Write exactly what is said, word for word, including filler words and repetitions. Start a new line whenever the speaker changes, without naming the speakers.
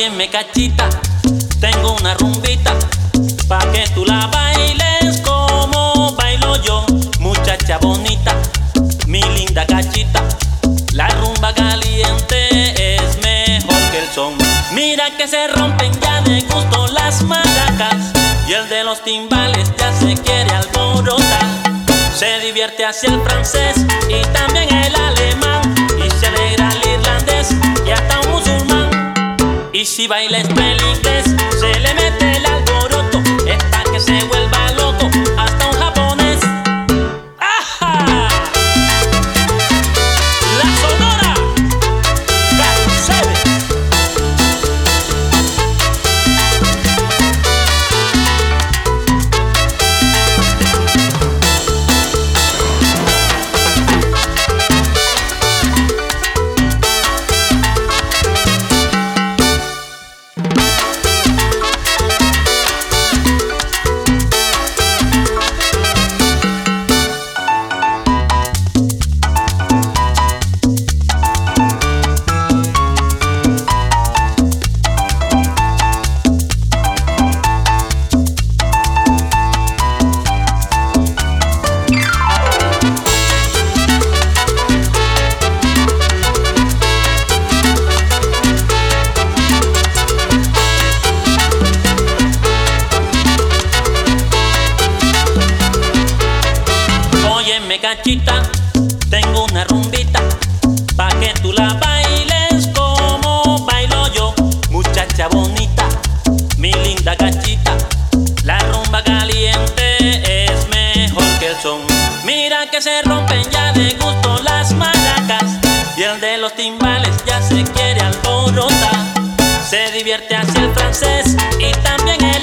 Óyeme cachita, tengo una rumbita pa' que tú la bailes como bailo yo. Muchacha bonita, mi linda cachita, la rumba caliente es mejor que el son. Mira que se rompen ya de gusto las maracas y el de los timbales ya se quiere alborotar. Se divierte hacia el francés y también el alemán, y se alegra el irlandés y hasta un musulmán. Y si baila el inglés, se le mete el alboroto, es pa' que se vuelva loco hasta un japonés. ¡Ajá! La Sonora Carcel. Óyeme cachita, tengo una rumbita pa' que tú la bailes como bailo yo. Muchacha bonita, mi linda cachita, la rumba caliente es mejor que el son. Mira que se rompen ya de gusto las maracas y el de los timbales ya se quiere alborotar. Se divierte hacia el francés y también el